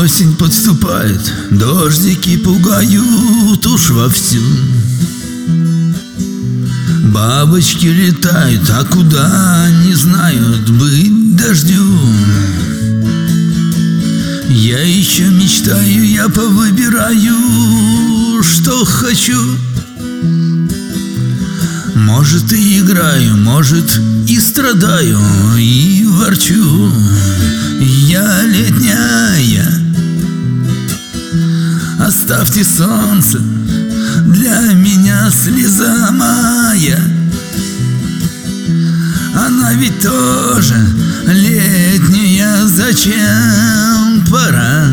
Осень подступает, дождики пугают уж вовсю. Бабочки летают, а куда не знают быть дождю. Я еще мечтаю, я повыбираю, что хочу. Может, и играю, может, и страдаю, и ворчу. Я летняя, оставьте солнце, для меня слеза моя. Она ведь тоже летняя, зачем пора?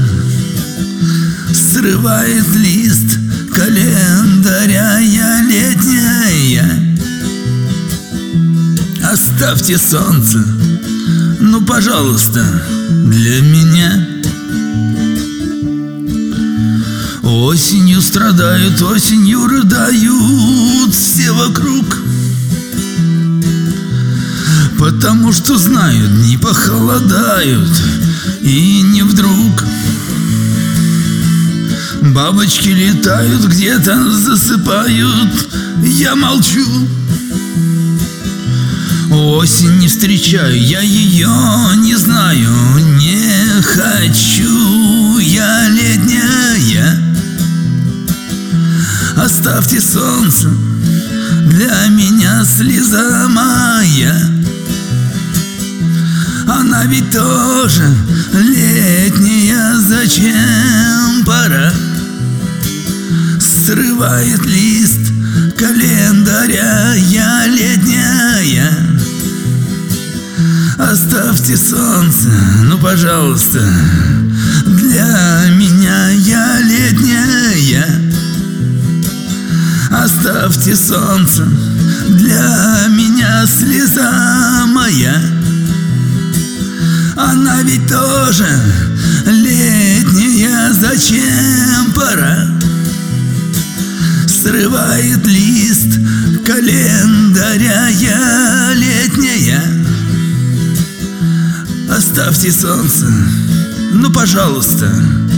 Срывает лист календаря, я летняя. Оставьте солнце, ну, пожалуйста, для меня. Осенью страдают, осенью рыдают все вокруг, потому что знают, дни похолодают, и не вдруг. Бабочки летают, где-то засыпают, я молчу. Осень не встречаю, я ее не знаю, не хочу. Я летняя, оставьте солнце, для меня слеза моя. Она ведь тоже летняя, зачем пора? Срывает лист календаря, я летняя. Оставьте солнце, ну, пожалуйста, для меня, я летняя. Оставьте солнце, для меня слеза моя. Она ведь тоже летняя, зачем пора? Срывает лист календаря, я летняя. Оставьте солнце, ну, пожалуйста,